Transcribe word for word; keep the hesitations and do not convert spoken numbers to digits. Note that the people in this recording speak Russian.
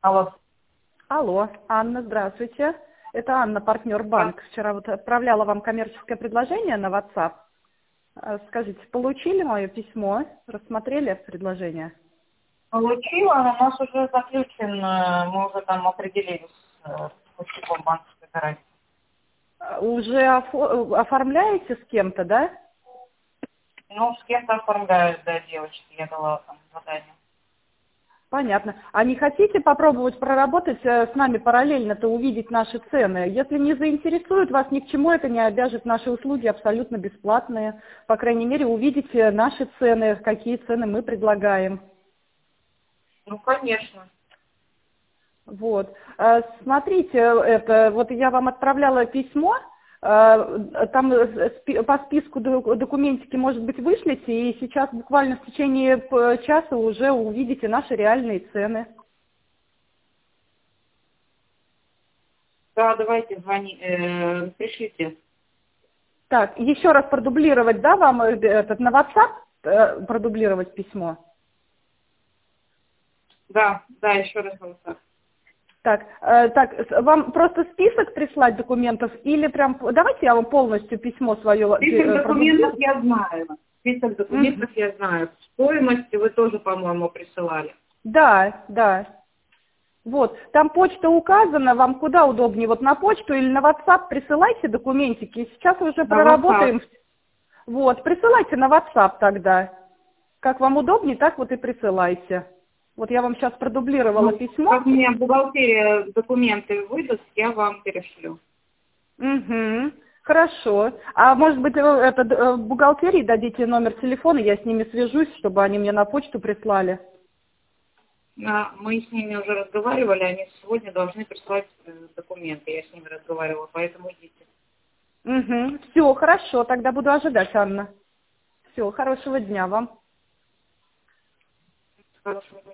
Алло. Алло, Анна, здравствуйте. Это Анна, партнер банк. Вчера вот отправляла вам коммерческое предложение на WhatsApp. Э, Скажите, получили мое письмо? Рассмотрели предложение? Получила, но у нас уже заключен, э, мы уже там определились с э, поставщиком банковской гарантии. Э, Уже офо- оформляете с кем-то, да? Ну, с кем-то оформляют, да, девочки, я дала там задание. Понятно. А не хотите попробовать проработать э, с нами параллельно-то, увидеть наши цены? Если не заинтересует вас, ни к чему это не обяжет. Наши услуги абсолютно бесплатные. По крайней мере, увидите наши цены, какие цены мы предлагаем. Ну, конечно. Вот. Э, Смотрите, это, вот я вам отправляла письмо, э, там э, спи- по списку ду- документики, может быть, вышлите, и сейчас буквально в течение п- часа уже увидите наши реальные цены. Да, давайте звони, э, пишите. Так, еще раз продублировать, да, вам э, этот, на WhatsApp э, продублировать письмо? Да, да, еще раз вот так. Так, э, так, с- вам просто список прислать документов или прям, давайте я вам полностью письмо свое Список э, документов продублирую. я знаю. Список Мгм. документов я знаю. Стоимость вы тоже, по-моему, присылали. Да, да. Вот, там почта указана, вам куда удобнее, вот на почту или на WhatsApp присылайте документики, сейчас уже На WhatsApp. проработаем. Вот, присылайте на WhatsApp тогда. Как вам удобнее, так вот и присылайте. Вот я вам сейчас продублировала Ну, письмо. как мне бухгалтерия документы выдаст, я вам перешлю. Угу. Хорошо. А может быть, э, это, э, в бухгалтерии дадите номер телефона, я с ними свяжусь, чтобы они мне на почту прислали. А, Мы с ними уже разговаривали, они сегодня должны прислать э, документы. Я с ними разговаривала, поэтому ждите. Угу. Все, хорошо, тогда буду ожидать, Анна. Все, хорошего дня вам. Хорошего